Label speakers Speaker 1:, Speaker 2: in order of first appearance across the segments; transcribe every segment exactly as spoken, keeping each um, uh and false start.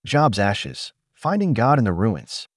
Speaker 1: Job's ashes, finding God in the ruins.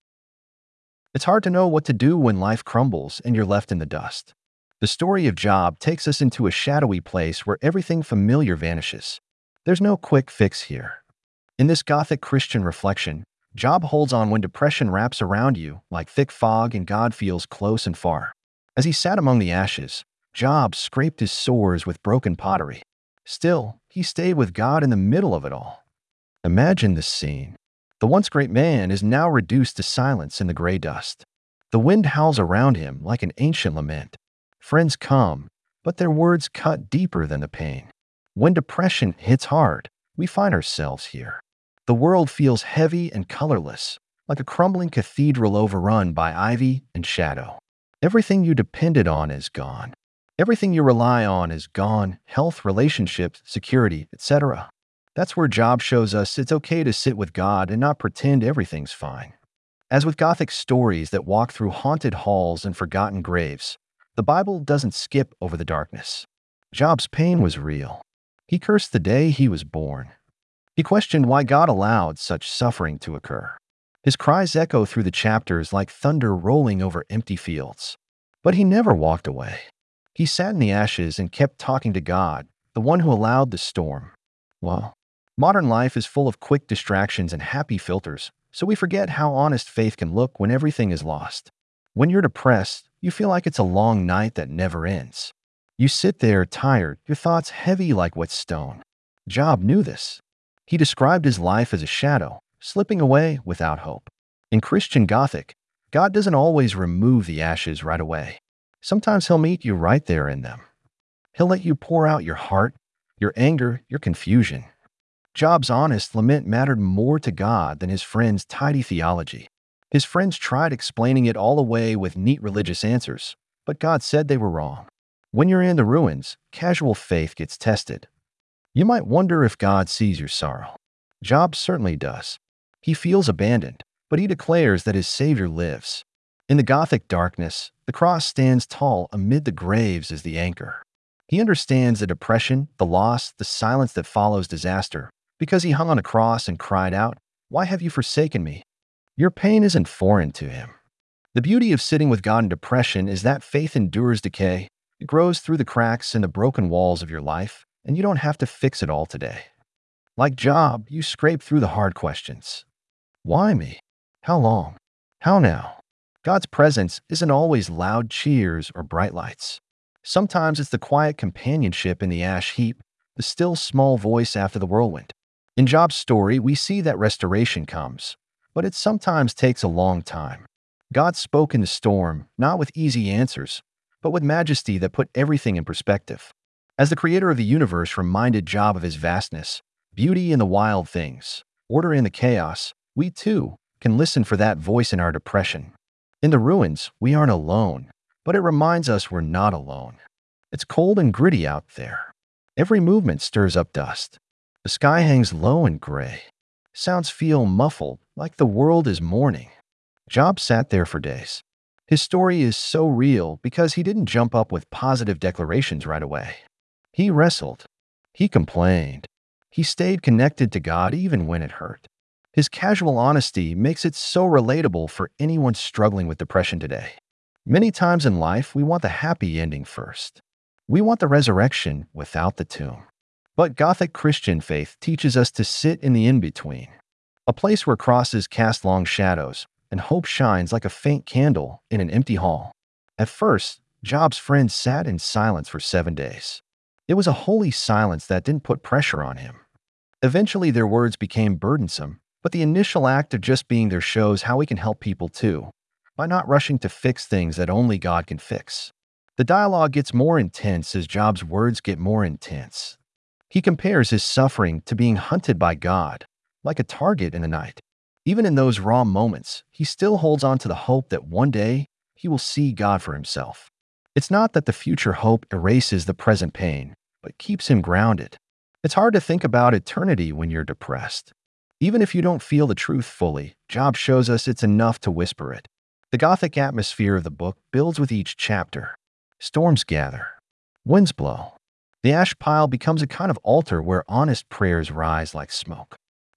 Speaker 1: It's hard to know what to do when life crumbles and you're left in the dust. The story of Job takes us into a shadowy place where everything familiar vanishes. There's no quick fix here. In this Gothic Christian reflection, Job holds on when depression wraps around you like thick fog and God feels close and far. As he sat among the ashes, Job scraped his sores with broken pottery. Still, he stayed with God in the middle of it all. Imagine this scene. The once great man is now reduced to silence in the gray dust. The wind howls around him like an ancient lament. Friends come, but their words cut deeper than the pain. When depression hits hard, we find ourselves here. The world feels heavy and colorless, like a crumbling cathedral overrun by ivy and shadow. Everything you depended on is gone. Everything you rely on is gone: health, relationships, security, et cetera. That's where Job shows us it's okay to sit with God and not pretend everything's fine. As with Gothic stories that walk through haunted halls and forgotten graves, the Bible doesn't skip over the darkness. Job's pain was real. He cursed the day he was born. He questioned why God allowed such suffering to occur. His cries echo through the chapters like thunder rolling over empty fields. But he never walked away. He sat in the ashes and kept talking to God, the one who allowed the storm. Well, modern life is full of quick distractions and happy filters, so we forget how honest faith can look when everything is lost. When you're depressed, you feel like it's a long night that never ends. You sit there tired, your thoughts heavy like wet stone. Job knew this. He described his life as a shadow, slipping away without hope. In Christian Gothic, God doesn't always remove the ashes right away. Sometimes He'll meet you right there in them. He'll let you pour out your heart, your anger, your confusion. Job's honest lament mattered more to God than his friends' tidy theology. His friends tried explaining it all away with neat religious answers, but God said they were wrong. When you're in the ruins, casual faith gets tested. You might wonder if God sees your sorrow. Job certainly does. He feels abandoned, but he declares that his Savior lives. In the Gothic darkness, the cross stands tall amid the graves as the anchor. He understands the depression, the loss, the silence that follows disaster, because he hung on a cross and cried out, "Why have you forsaken me?" Your pain isn't foreign to him. The beauty of sitting with God in depression is that faith endures decay. It grows through the cracks in the broken walls of your life, and you don't have to fix it all today. Like Job, you scrape through the hard questions. Why me? How long? How now? God's presence isn't always loud cheers or bright lights. Sometimes it's the quiet companionship in the ash heap, the still small voice after the whirlwind. In Job's story, we see that restoration comes, but it sometimes takes a long time. God spoke in the storm, not with easy answers, but with majesty that put everything in perspective. As the creator of the universe reminded Job of his vastness, beauty in the wild things, order in the chaos, we too can listen for that voice in our depression. In the ruins, we aren't alone, but it reminds us we're not alone. It's cold and gritty out there. Every movement stirs up dust. The sky hangs low and gray. Sounds feel muffled, like the world is mourning. Job sat there for days. His story is so real because he didn't jump up with positive declarations right away. He wrestled. He complained. He stayed connected to God even when it hurt. His casual honesty makes it so relatable for anyone struggling with depression today. Many times in life, we want the happy ending first. We want the resurrection without the tomb. But Gothic Christian faith teaches us to sit in the in-between, a place where crosses cast long shadows and hope shines like a faint candle in an empty hall. At first, Job's friends sat in silence for seven days. It was a holy silence that didn't put pressure on him. Eventually, their words became burdensome, but the initial act of just being there shows how we can help people too, by not rushing to fix things that only God can fix. The dialogue gets more intense as Job's words get more intense. He compares his suffering to being hunted by God, like a target in the night. Even in those raw moments, he still holds on to the hope that one day he will see God for himself. It's not that the future hope erases the present pain, but keeps him grounded. It's hard to think about eternity when you're depressed. Even if you don't feel the truth fully, Job shows us it's enough to whisper it. The Gothic atmosphere of the book builds with each chapter. Storms gather. Winds blow. The ash pile becomes a kind of altar where honest prayers rise like smoke.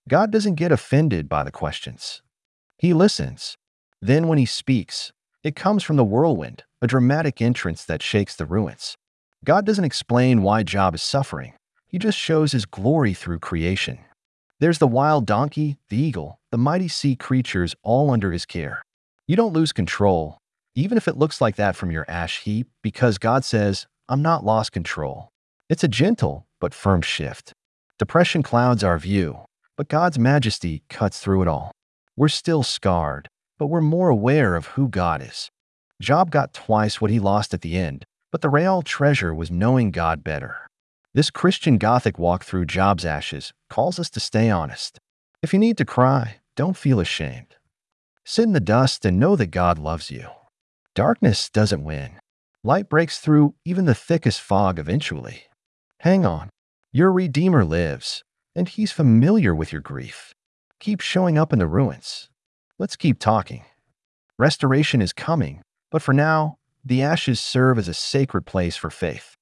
Speaker 1: God doesn't get offended by the questions. He listens. Then when he speaks, it comes from the whirlwind, a dramatic entrance that shakes the ruins. God doesn't explain why Job is suffering. He just shows his glory through creation. There's the wild donkey, the eagle, the mighty sea creatures all under his care. You don't lose control, even if it looks like that from your ash heap, because God says, I'm not lost control. It's a gentle but firm shift. Depression clouds our view, but God's majesty cuts through it all. We're still scarred, but we're more aware of who God is. Job got twice what he lost at the end, but the real treasure was knowing God better. This Christian Gothic walk through Job's ashes calls us to stay honest. If you need to cry, don't feel ashamed. Sit in the dust and know that God loves you. Darkness doesn't win. Light breaks through even the thickest fog eventually. Hang on. Your Redeemer lives, and he's familiar with your grief. Keep showing up in the ruins. Let's keep talking. Restoration is coming, but for now, the ashes serve as a sacred place for faith.